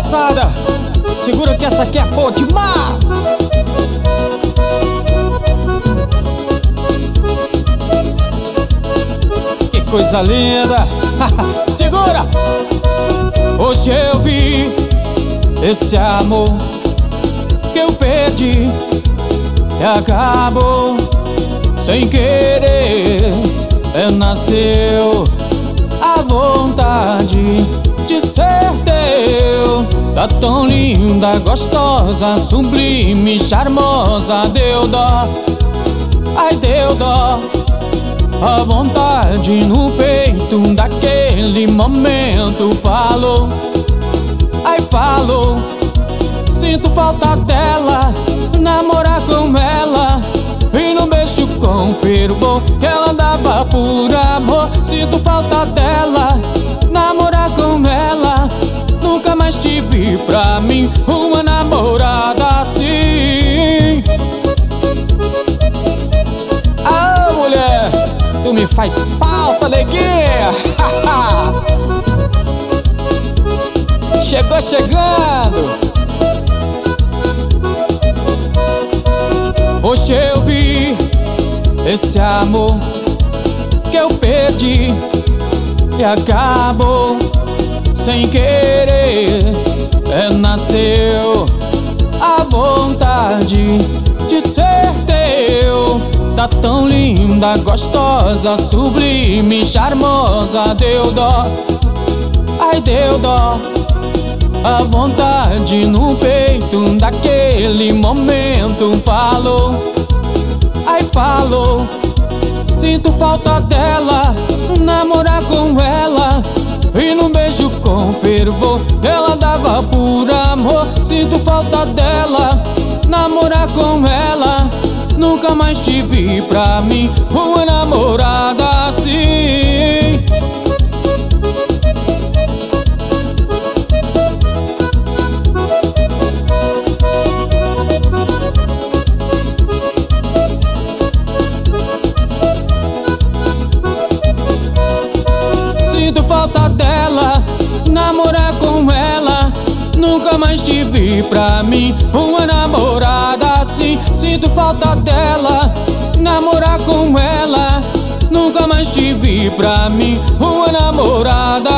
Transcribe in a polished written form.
moçada, segura que essa aqui é boa demais. Que coisa linda. Segura. Hoje eu vi esse amor que eu perdi e acabou sem querer. Nasceu a vontade de ser teu. Tá tão linda, gostosa, sublime, charmosa. Deu dó, ai deu dó. A vontade no peito daquele momento falou, ai falou. Sinto falta dela, namorar com ela e no beijo com fervor que ela dava por amor. Sinto falta dela, namorar com ela. Nunca mais tive pra mim uma namorada assim. Ah, mulher, tu me faz falta, neguinha. Chegou chegando. Hoje eu vi esse amor que eu perdi e acabou sem querer. Nasceu a vontade de ser teu. Tá tão linda, gostosa, sublime, charmosa. Deu dó, ai deu dó. A vontade no peito daquele momento falou, ai falou. Sinto falta dela, namorar com ela e no beijo com fervor ela dava por amor. Sinto falta dela, namorar com ela. Nunca mais tive pra mim uma namorada assim. Sinto falta dela, namorar com ela. Nunca mais tive pra mim uma namorada assim. Sinto falta dela, namorar com ela. Nunca mais tive pra mim uma namorada